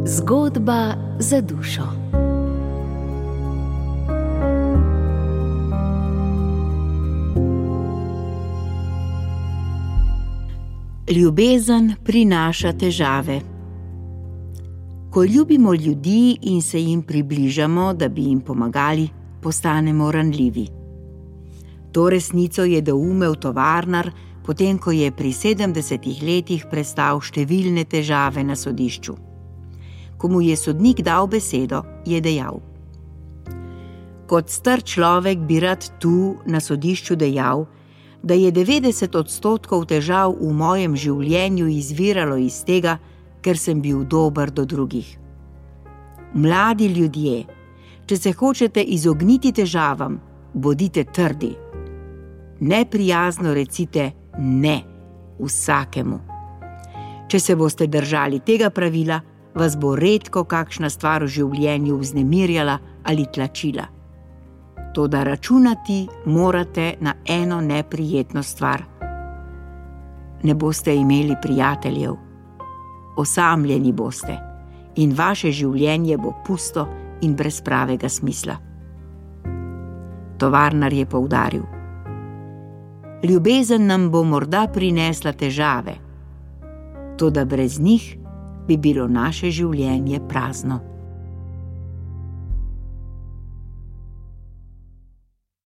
Zgodba za dušo. Ljubezen prinaša težave. Ko ljubimo ljudi in se jim približamo, da bi jim pomagali, postanemo ranljivi. To resnico je doumel tovarnar, potem ko je pri 70 letih prestal številne težave na sodišču. Ko mu je sodnik dal besedo, je dejal: Kot star človek bi rad tu na sodišču dejal, da je 90% težav v mojem življenju izviralo iz tega, ker sem bil dober do drugih. Mladi ljudje, če se hočete izogniti težavam, bodite trdi. Neprijazno recite ne vsakemu. Če se boste držali tega pravila, vas bo redko kakšna stvar v življenju vznemirjala ali tlačila. Toda računati morate na eno neprijetno stvar. Ne boste imeli prijateljev. Osamljeni boste in vaše življenje bo pusto in brez pravega smisla. Tovarnar je poudaril: Ljubezen nam bo morda prinesla težave, toda brez njih bi bilo naše življenje prazno.